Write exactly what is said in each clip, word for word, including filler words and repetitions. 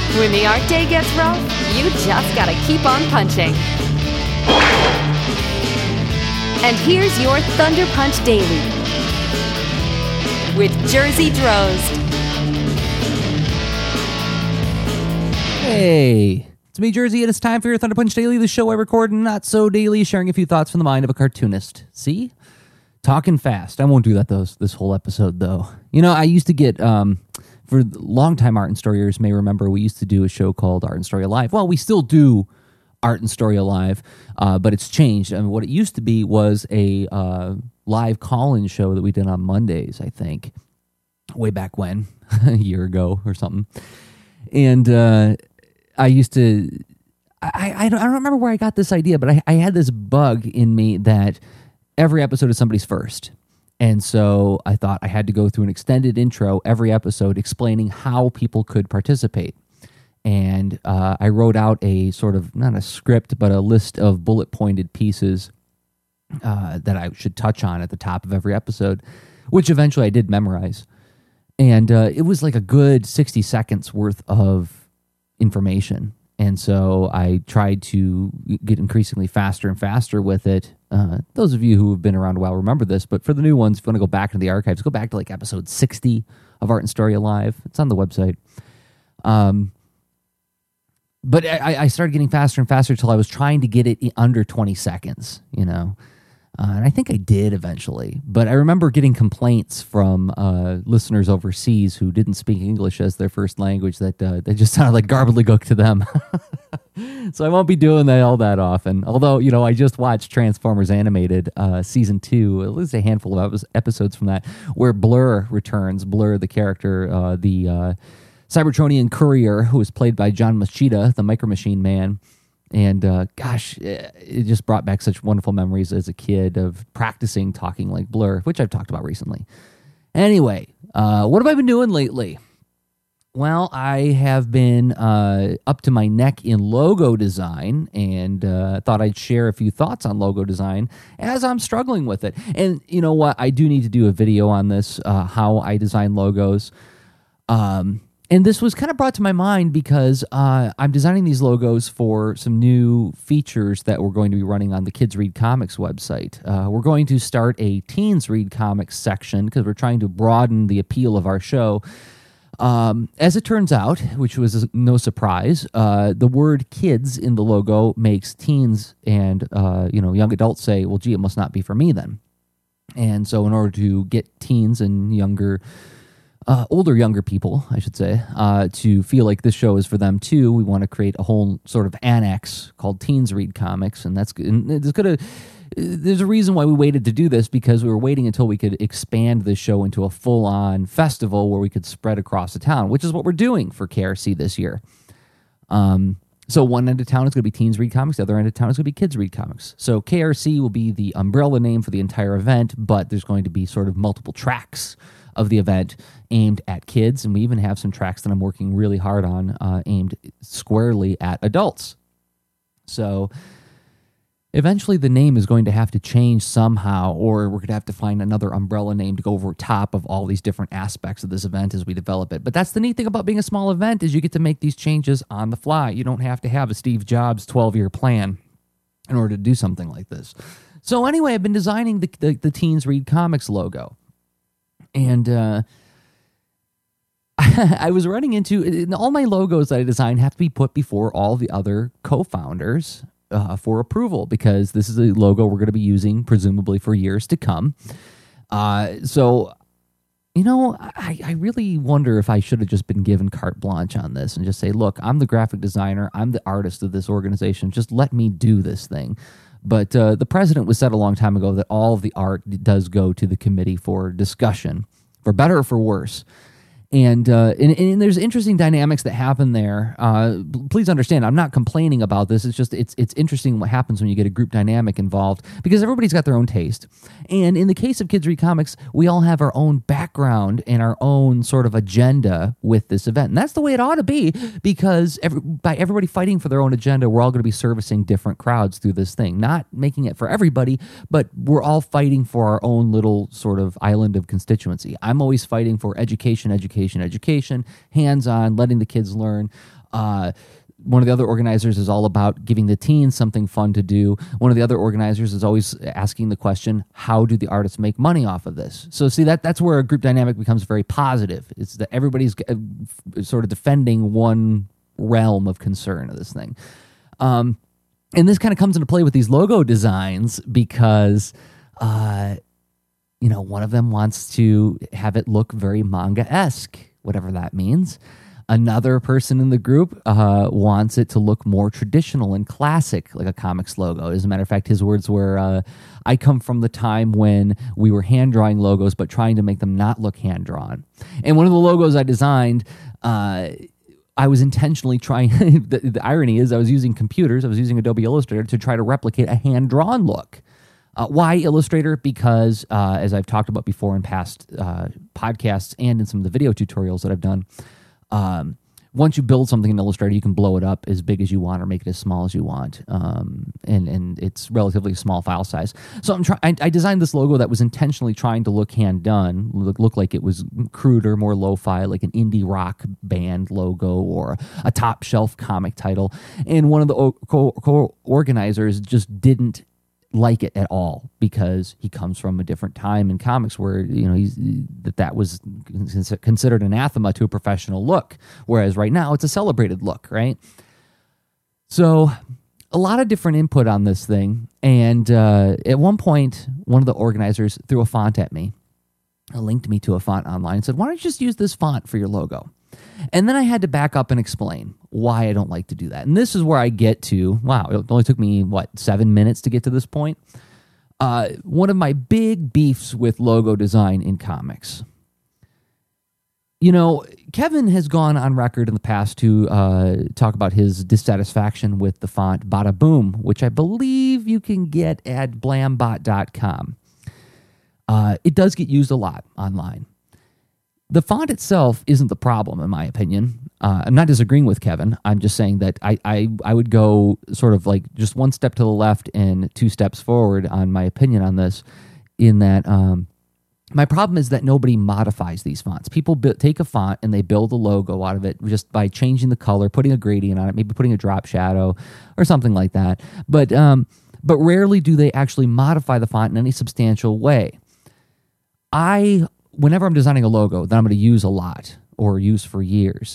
When the art day gets rough, you just gotta keep on punching. And here's your Thunder Punch Daily with Jersey Drozd. Hey, it's me, Jersey, and it's time for your Thunder Punch Daily, the show I record not so daily, sharing a few thoughts from the mind of a cartoonist. See? Talking fast. I won't do that those this whole episode, though. You know, I used to get, um, for longtime art and storyers may remember, we used to do a show called Art and Story Alive. Well, we still do Art and Story Alive, uh, but it's changed. I mean, what it used to be was a uh, live call-in show that we did on Mondays, I think, way back when, a year ago or something. And uh, I used to, I, I, don't, I don't remember where I got this idea, but I, I had this bug in me that every episode is somebody's first. And so I thought I had to go through an extended intro every episode explaining how people could participate. And uh, I wrote out a sort of, not a script, but a list of bullet-pointed pieces uh, that I should touch on at the top of every episode, which eventually I did memorize. And uh, it was like a good sixty seconds worth of information. And so I tried to get increasingly faster and faster with it. Uh, those of you who have been around a while remember this, but for the new ones, if you want to go back into the archives, go back to like episode sixty of Art and Story Alive. It's on the website. Um. But I, I started getting faster and faster until I was trying to get it under twenty seconds, you know. Uh, and I think I did eventually. But I remember getting complaints from uh, listeners overseas who didn't speak English as their first language that uh, they just sounded like gobbledygook to them. So I won't be doing that all that often. Although, you know, I just watched Transformers Animated uh, Season two, at least a handful of episodes from that, where Blur returns. Blur, the character, uh, the... Uh, Cybertronian courier, who was played by John Machida, the Micro Machine Man. And uh, gosh, it just brought back such wonderful memories as a kid of practicing talking like Blur, which I've talked about recently. Anyway, uh, what have I been doing lately? Well, I have been uh, up to my neck in logo design, and uh, thought I'd share a few thoughts on logo design as I'm struggling with it. And you know what? I do need to do a video on this, uh, how I design logos. Um... And this was kind of brought to my mind because uh, I'm designing these logos for some new features that we're going to be running on the Kids Read Comics website. Uh, we're going to start a Teens Read Comics section because we're trying to broaden the appeal of our show. Um, as it turns out, which was no surprise, uh, the word kids in the logo makes teens and uh, you know young adults say, well, gee, it must not be for me then. And so in order to get teens and younger Uh, older, younger people, I should say, uh, to feel like this show is for them too, we want to create a whole sort of annex called Teens Read Comics, and that's and it's gonna. There's a reason why we waited to do this, because we were waiting until we could expand this show into a full-on festival where we could spread across the town, which is what we're doing for K R C this year. Um. So one end of town is going to be Teens Read Comics, the other end of town is going to be Kids Read Comics. So K R C will be the umbrella name for the entire event, but there's going to be sort of multiple tracks of the event aimed at kids, and we even have some tracks that I'm working really hard on uh, aimed squarely at adults. So eventually the name is going to have to change somehow, or we're going to have to find another umbrella name to go over top of all these different aspects of this event as we develop it. But that's the neat thing about being a small event, is you get to make these changes on the fly. You don't have to have a Steve Jobs twelve-year plan in order to do something like this. So anyway, I've been designing the, the, the Teens Read Comics logo. And uh, I was running into, all my logos that I design have to be put before all the other co-founders uh, for approval, because this is a logo we're going to be using presumably for years to come. Uh, so, you know, I, I really wonder if I should have just been given carte blanche on this and just say, look, I'm the graphic designer, I'm the artist of this organization, just let me do this thing. But uh, the president was said a long time ago that all of the art does go to the committee for discussion, for better or for worse. And, uh, and and there's interesting dynamics that happen there. Uh, please understand, I'm not complaining about this. It's just it's it's interesting what happens when you get a group dynamic involved, because everybody's got their own taste. And in the case of Kids Read Comics, we all have our own background and our own sort of agenda with this event. And that's the way it ought to be, because every, by everybody fighting for their own agenda, we're all going to be servicing different crowds through this thing. Not making it for everybody, but we're all fighting for our own little sort of island of constituency. I'm always fighting for education, education, education, hands-on, letting the kids learn. Uh, one of the other organizers is all about giving the teens something fun to do. One of the other organizers is always asking the question, how do the artists make money off of this? So see, that that's where a group dynamic becomes very positive. It's that everybody's uh, sort of defending one realm of concern of this thing. Um, and this kind of comes into play with these logo designs because, uh, you know, one of them wants to have it look very manga-esque, whatever that means. Another person in the group uh, wants it to look more traditional and classic, like a comics logo. As a matter of fact, his words were, uh, I come from the time when we were hand-drawing logos, but trying to make them not look hand-drawn. And one of the logos I designed, uh, I was intentionally trying, the, the irony is I was using computers, I was using Adobe Illustrator to try to replicate a hand-drawn look. Uh, why Illustrator? Because, uh, as I've talked about before in past uh, podcasts and in some of the video tutorials that I've done, Um, once you build something in Illustrator, you can blow it up as big as you want or make it as small as you want, um, and and it's relatively small file size. So I'm trying. I designed this logo that was intentionally trying to look hand done, look, look like it was cruder, more lo-fi, like an indie rock band logo or a top shelf comic title. And one of the co- co-organizers just didn't like it at all because he comes from a different time in comics where, you know, he's, that that was considered anathema to a professional look, whereas right now it's a celebrated look, right? So a lot of different input on this thing, and uh, at one point, one of the organizers threw a font at me, linked me to a font online, and said, why don't you just use this font for your logo? And then I had to back up and explain why I don't like to do that. And this is where I get to, wow, it only took me, what, seven minutes to get to this point? Uh, one of my big beefs with logo design in comics. You know, Kevin has gone on record in the past to uh, talk about his dissatisfaction with the font Bada Boom, which I believe you can get at blambot dot com. Uh, it does get used a lot online. The font itself isn't the problem, in my opinion. Uh, I'm not disagreeing with Kevin. I'm just saying that I, I I would go sort of like just one step to the left and two steps forward on my opinion on this, in that um, my problem is that nobody modifies these fonts. People bu- take a font and they build a logo out of it just by changing the color, putting a gradient on it, maybe putting a drop shadow or something like that. But um, but rarely do they actually modify the font in any substantial way. I... Whenever I'm designing a logo that I'm going to use a lot or use for years,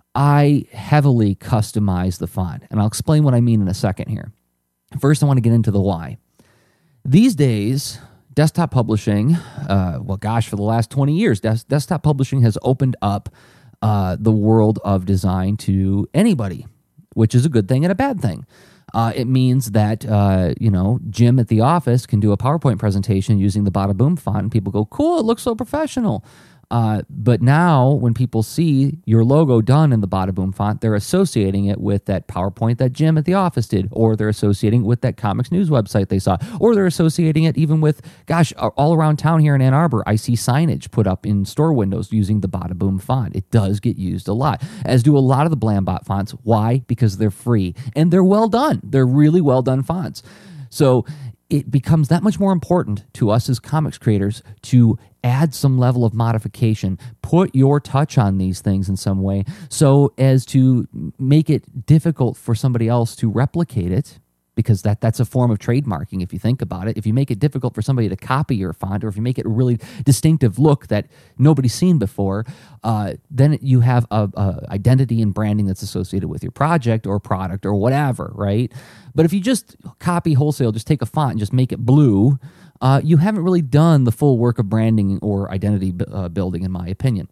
I heavily customize the font. And I'll explain what I mean in a second here. First, I want to get into the why. These days, desktop publishing, uh, well, gosh, for the last twenty years, des- desktop publishing has opened up uh, the world of design to anybody, which is a good thing and a bad thing. Uh, it means that, uh, you know, Jim at the office can do a PowerPoint presentation using the Bada Boom font, and people go, cool, it looks so professional. Uh, but now when people see your logo done in the Bada Boom font, they're associating it with that PowerPoint that Jim at the office did, or they're associating it with that comics news website they saw, or they're associating it even with, gosh, all around town here in Ann Arbor, I see signage put up in store windows using the Bada Boom font. It does get used a lot, as do a lot of the Blambot fonts. Why? Because they're free, and they're well done. They're really well done fonts. So it becomes that much more important to us as comics creators to add some level of modification, put your touch on these things in some way so as to make it difficult for somebody else to replicate it, because that, that's a form of trademarking if you think about it. If you make it difficult for somebody to copy your font, or if you make it a really distinctive look that nobody's seen before, uh, then you have a, a identity and branding that's associated with your project or product or whatever, right? But if you just copy wholesale, just take a font and just make it blue, uh, you haven't really done the full work of branding or identity uh, building, in my opinion.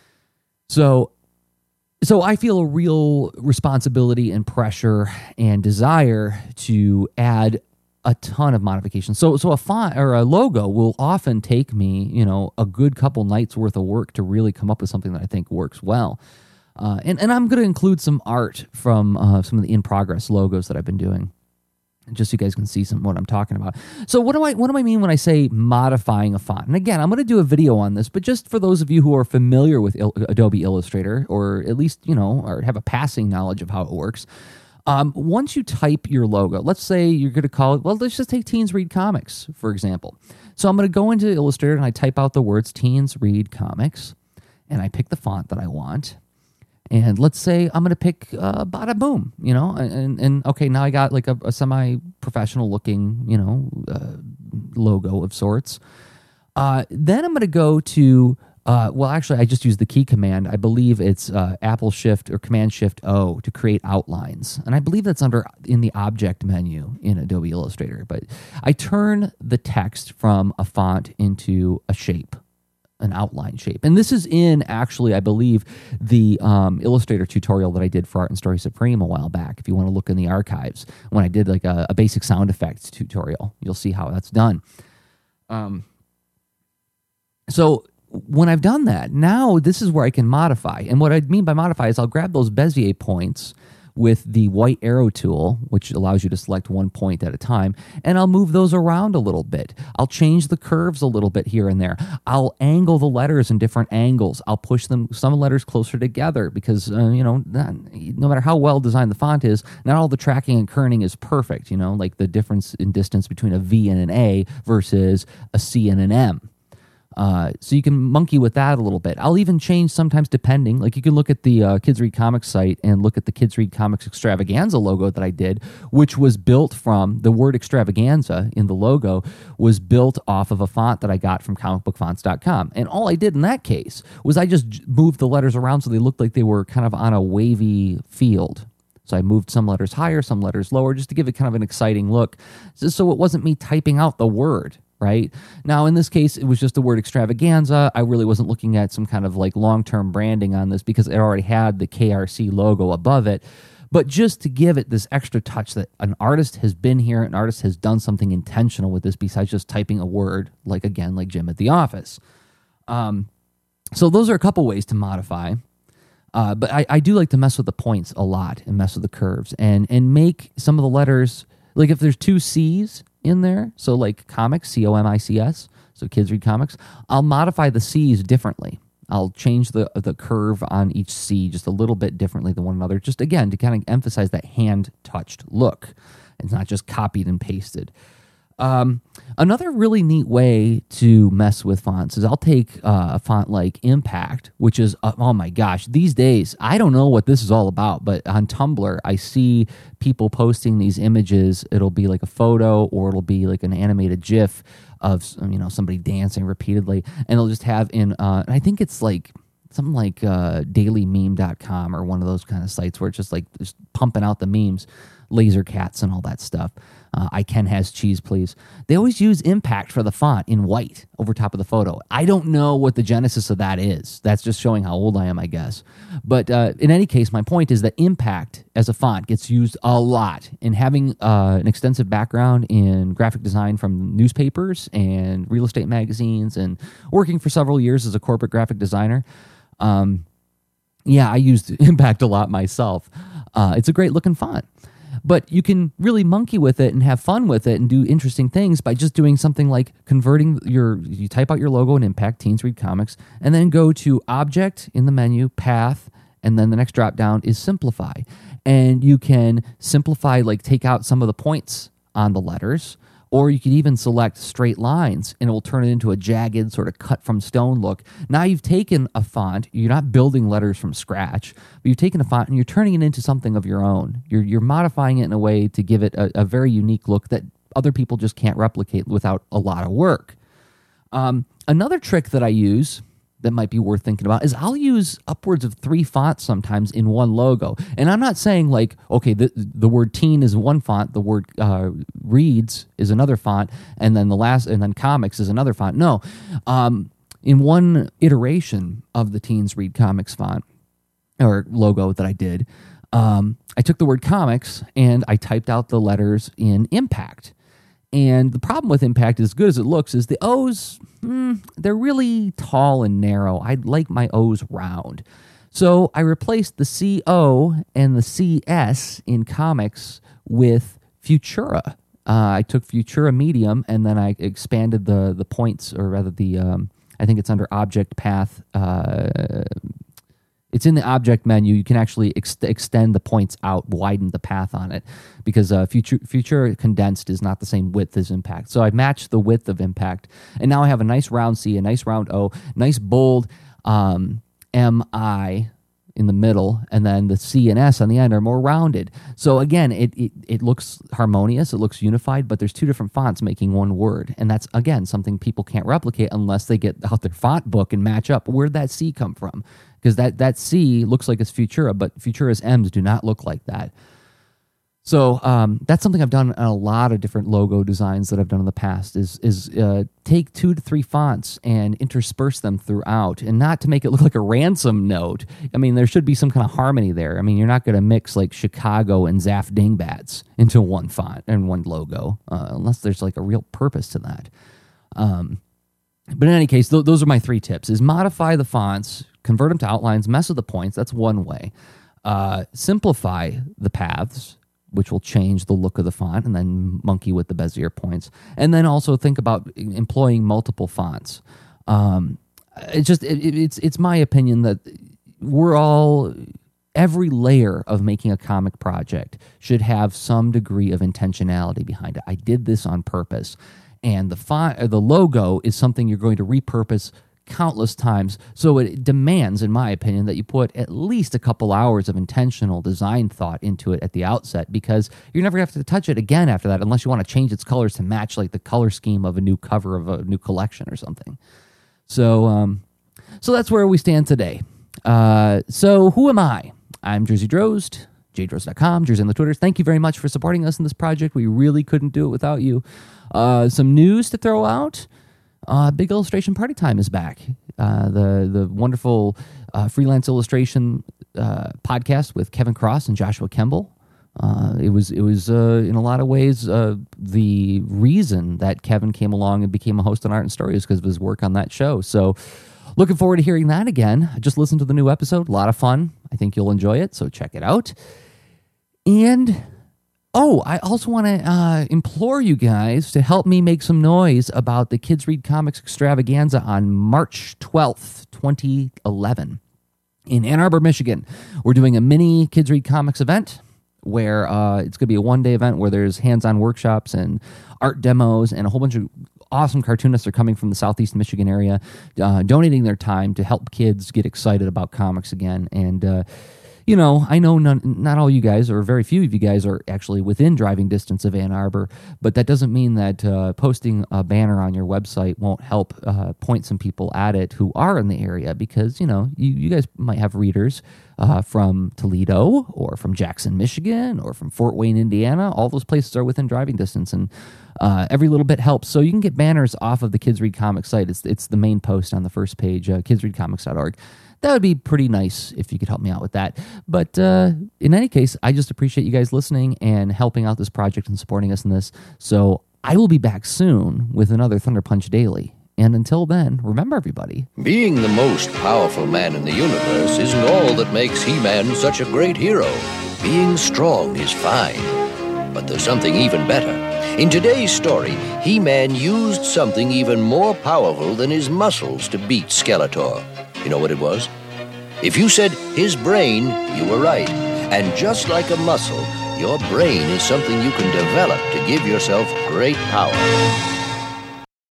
So So I feel a real responsibility and pressure and desire to add a ton of modifications. So so a font or a logo will often take me, you know, a good couple nights worth of work to really come up with something that I think works well. Uh, and, and I'm going to include some art from uh, some of the in-progress logos that I've been doing, just so you guys can see some what I'm talking about. So what do I what do I mean when I say modifying a font? And again, I'm going to do a video on this, but just for those of you who are familiar with Il- Adobe Illustrator, or at least, you know, or have a passing knowledge of how it works, um, once you type your logo, let's say you're going to call it, well, let's just take Teens Read Comics, for example. So I'm going to go into Illustrator and I type out the words Teens Read Comics, and I pick the font that I want. And let's say I'm going to pick uh, Bada Boom, you know, and, and okay, now I got like a, a semi-professional looking, you know, uh, logo of sorts. Uh, then I'm going to go to, uh, well, actually, I just used the key command. I believe it's uh, Apple Shift or Command Shift O to create outlines. And I believe that's under in the object menu in Adobe Illustrator. But I turn the text from a font into a shape. An outline shape. And this is in, actually, I believe, the um, Illustrator tutorial that I did for Art and Story Supreme a while back. If you want to look in the archives, when I did like a, a basic sound effects tutorial, you'll see how that's done. Um, so when I've done that, now this is where I can modify. And what I mean by modify is I'll grab those Bezier points with the white arrow tool, which allows you to select one point at a time, and I'll move those around a little bit. I'll change the curves a little bit here and there. I'll angle the letters in different angles. I'll push them, some letters closer together because, uh, you know, no matter how well designed the font is, not all the tracking and kerning is perfect, you know, like the difference in distance between a V and an A versus a C and an M. Uh, so you can monkey with that a little bit. I'll even change sometimes depending. Like you can look at the uh, Kids Read Comics site and look at the Kids Read Comics Extravaganza logo that I did, which was built from, the word extravaganza in the logo was built off of a font that I got from comic book fonts dot com. And all I did in that case was I just moved the letters around so they looked like they were kind of on a wavy field. So I moved some letters higher, some letters lower, just to give it kind of an exciting look. So, so it wasn't me typing out the word. Right? Now, in this case, it was just the word extravaganza. I really wasn't looking at some kind of like long-term branding on this because it already had the K R C logo above it. But just to give it this extra touch that an artist has been here, an artist has done something intentional with this besides just typing a word, like again, like Jim at the office. Um, so those are a couple ways to modify. Uh, but I, I do like to mess with the points a lot and mess with the curves and and make some of the letters, like if there's two C's in there, so like comics, C O M I C S, so Kids Read Comics, I'll modify the C's differently. I'll change the the curve on each C just a little bit differently than one another, just again to kind of emphasize that hand-touched look. It's not just copied and pasted. Um, another really neat way to mess with fonts is I'll take uh, a font like Impact, which is, uh, oh my gosh, these days, I don't know what this is all about, but on Tumblr, I see people posting these images. It'll be like a photo or it'll be like an animated GIF of, you know, somebody dancing repeatedly, and they'll just have in, uh, and I think it's like, something like uh, daily meme dot com or one of those kind of sites where it's just like just pumping out the memes, laser cats and all that stuff. Uh, I Ken has cheese, please. They always use Impact for the font in white over top of the photo. I don't know what the genesis of that is. That's just showing how old I am, I guess. But uh, in any case, my point is that Impact as a font gets used a lot. And having uh, an extensive background in graphic design from newspapers and real estate magazines and working for several years as a corporate graphic designer, um, yeah, I used Impact a lot myself. Uh, it's a great looking font. But you can really monkey with it and have fun with it and do interesting things by just doing something like converting your, you type out your logo in Impact, Teens Read Comics, and then go to Object in the menu, Path, and then the next drop down is Simplify. And you can simplify, like take out some of the points on the letters, or you could even select straight lines and it will turn it into a jagged sort of cut from stone look. Now you've taken a font, you're not building letters from scratch, but you've taken a font and you're turning it into something of your own. You're you're modifying it in a way to give it a, a very unique look that other people just can't replicate without a lot of work. Um, another trick that I use that might be worth thinking about is I'll use upwards of three fonts sometimes in one logo. And I'm not saying like, okay, the, the word teen is one font, the word uh, reads is another font, and then the last, and then comics is another font. No, um, in one iteration of the Teens Read Comics font or logo that I did, um, I took the word comics and I typed out the letters in Impact. And the problem with Impact, as good as it looks, is the O's, mm, they're really tall and narrow. I'd like my O's round. So I replaced the C O and the C S in comics with Futura. Uh, I took Futura Medium, and then I expanded the the points, or rather the, um, I think it's under Object Path. Uh, it's in the Object menu. You can actually ex- extend the points out, widen the path on it, because uh, Futura, Futura Condensed is not the same width as Impact. So I matched the width of Impact, and now I have a nice round C, a nice round O, nice bold um, M I in the middle, and then the C and S on the end are more rounded. So again, it, it it looks harmonious, it looks unified, but there's two different fonts making one word. And that's, again, something people can't replicate unless they get out their font book and match up. Where'd that C come from? Because that, that C looks like it's Futura, but Futura's M's do not look like that. So um, that's something I've done on a lot of different logo designs that I've done in the past is is uh, take two to three fonts and intersperse them throughout, and not to make it look like a ransom note. I mean, there should be some kind of harmony there. I mean, you're not going to mix like Chicago and Zaf Dingbats into one font and one logo uh, unless there's like a real purpose to that. Um, but in any case, th- those are my three tips: is modify the fonts, convert them to outlines, mess with the points. That's one way. Uh, simplify the paths, which will change the look of the font, and then monkey with the Bezier points. And then also think about employing multiple fonts. Um, it's just, it, it's it's my opinion that we're all, every layer of making a comic project should have some degree of intentionality behind it. I did this on purpose. And the font, or the logo is something you're going to repurpose countless times. So it demands, in my opinion, that you put at least a couple hours of intentional design thought into it at the outset, because you're never going to have to touch it again after that unless you want to change its colors to match like the color scheme of a new cover of a new collection or something. So um, so that's where we stand today. Uh, so who am I? I'm Jersey Drozd, j drozd dot com, Jersey on the Twitters. Thank you very much for supporting us in this project. We really couldn't do it without you. Uh, some news to throw out. Uh, Big Illustration Party Time is back. Uh, the the wonderful uh, freelance illustration uh, podcast with Kevin Cross and Joshua Kemble. Uh, it was it was uh, in a lot of ways uh, the reason that Kevin came along and became a host on Art and Story is because of his work on that show. So looking forward to hearing that again. I just listened to the new episode. A lot of fun. I think you'll enjoy it. So check it out. And Oh, I also want to uh, implore you guys to help me make some noise about the Kids Read Comics Extravaganza on March twelfth, twenty eleven in Ann Arbor, Michigan. We're doing a mini Kids Read Comics event where uh, it's going to be a one-day event where there's hands-on workshops and art demos, and a whole bunch of awesome cartoonists are coming from the Southeast Michigan area, uh, donating their time to help kids get excited about comics again. And uh You know, I know none, not all you guys, or very few of you guys, are actually within driving distance of Ann Arbor, but that doesn't mean that uh, posting a banner on your website won't help uh, point some people at it who are in the area, because, you know, you, you guys might have readers uh, from Toledo, or from Jackson, Michigan, or from Fort Wayne, Indiana. All those places are within driving distance, and uh, every little bit helps. So you can get banners off of the Kids Read Comics site. It's, it's the main post on the first page, uh, kids read comics dot org. That would be pretty nice if you could help me out with that. But uh, in any case, I just appreciate you guys listening and helping out this project and supporting us in this. So I will be back soon with another Thunder Punch Daily. And until then, remember, everybody, being the most powerful man in the universe isn't all that makes He-Man such a great hero. Being strong is fine, but there's something even better. In today's story, He-Man used something even more powerful than his muscles to beat Skeletor. You know what it was? If you said his brain, you were right. And just like a muscle, your brain is something you can develop to give yourself great power.